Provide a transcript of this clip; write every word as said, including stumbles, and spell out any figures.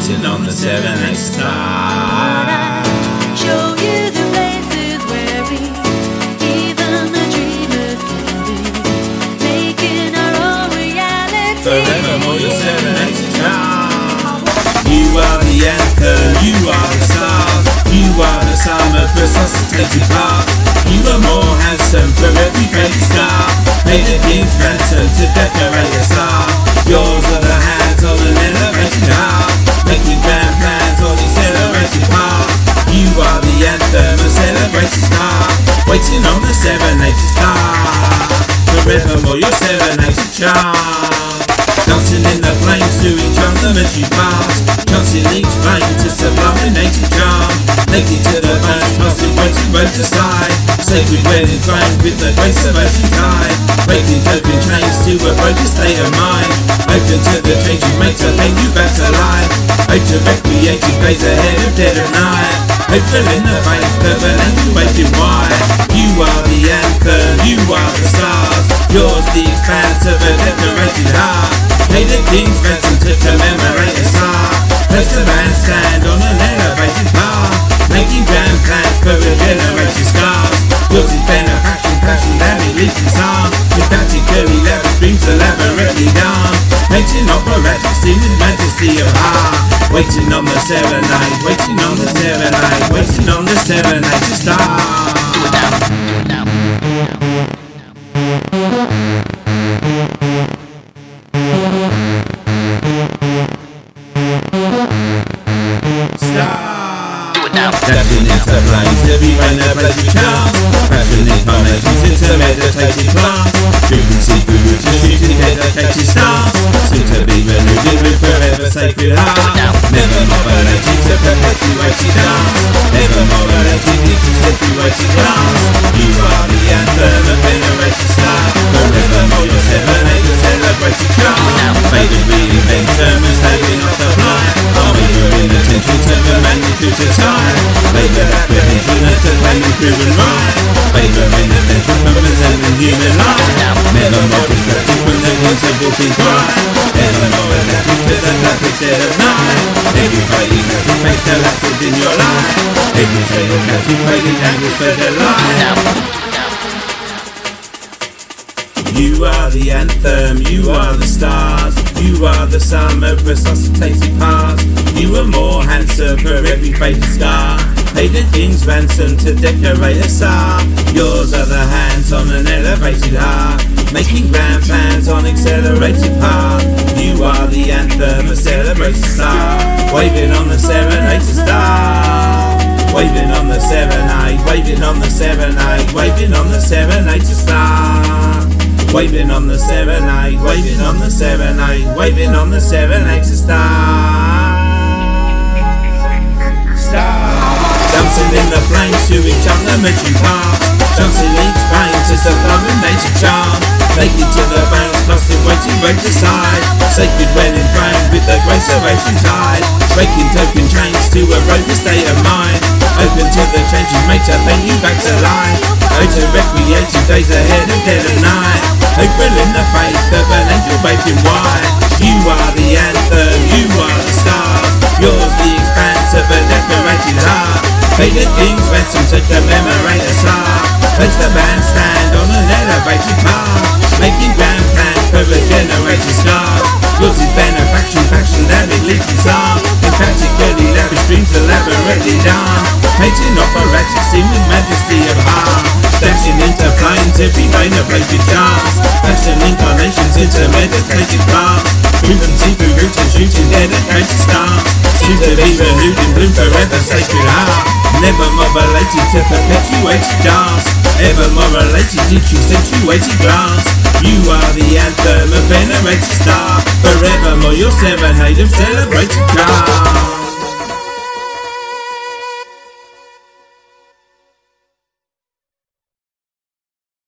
waiting on the seven eight star. Show you the places where we, even the dreamers can be, making our own reality. Forevermore your seven eight star. You are the anchor, you are the stars. You are the summer resuscitated past. You are more handsome for every baby star. Made a king's ransom to decorate a star. Yours are the hands on an elevated heart, making grand plans on the celebrated path. You are the anthem, a celebrated star, waiting on the seven eight star. Forevermore your seven eight star. Dancing in the flames to each other as you pass, chancing each flame to subliminated charm. Naked to the bone, passing waiting road to side. Sacred wedding crowned with the grace of ocean tide. Breaking token chains to a broken state of mind. Open to the change you make to bring you back to life. Hope to recreate you days ahead of dead of night. Hopeful in the faith of an angel waiting wide. You are the anchor, you are the stars. Yours the expanse of a decorated heart. Pay the king's ransom to commemorate a star. Place the bandstand on an elevated bar, making grand plans for a generation scars. Yours is benefaction, passion that it leaves in psalm. Emphatically lavish dreams elaborately done, painting operatic scene with majesty of heart. Waiting on the seven eight, waiting on the seven eight, waiting on the seven eight star. Do it now, do it now, Dashing into flames, every rain a place we chance. Passion incarnations into meditated plants. Frequency guru to shooting dedicated stars. Soon to be renewed with forever sacred heart. Never modulated to perpetuated dance. Never modulated into situated glance. You are the anthem of venerated star. Forevermore your seven eight celebrated charm. Faded reinvent sermons taking off the fly. Armor in attention to the magnitude of time. Flavor apprehension at a claim and proven right. Flavor in attention from presenting human life. Never more distracted from the principle being right. Never more electric to the classic dead of night. Every fighting has been made collapses in your life. Every shade of has been fading angles for delight. You are the anthem, you are the stars. You are the sum of resuscitated past. You are more handsome for every faded scar. Paid a king's ransom to decorate a star. Yours are the hands on an elevated heart, making grand plans on accelerated path. You are the anthem, a celebrated star, waving on the serenade star. Waving on the seven eight, waving on the seven eight, waving on the serenade star. Waving on the seven eight, waving on the seven eight, waving on the seven eight star. Star. Dancing in the flames to each other as you pass, dancing each flame to subliminated charm. Naked to the bounce, clustered waiting road to side. Sacred wedding crowned with the grace of ocean tide. Breaking token chains to a broken state of mind. Open to the changes made to bring you back to life. Out to recreated days ahead of dead of night. Hopeful in the faith of an angel waiting wide. You are the anthem, you are the stars. Yours the expanse of a decorated heart. Pay the king's ransom to commemorate a star. Place the bandstand on an elevated path, making grand plans for a generated star. Yours is benefaction, passion that it leaves in psalm. Emphatically lavish dreams elaborately done, painting operatic scene with majesty of heart. Dashing into flames, every vein a blazing chance. Fashion incarnations into meditated plants. Frequency through roots and shooting dedicated stars. Soon to be renewed in bloom forever sacred heart. Never modulated to perpetuated dance. Ever more related into accentuated glance. You are the anthem of venerated star. Forevermore your seven eight of celebrated car.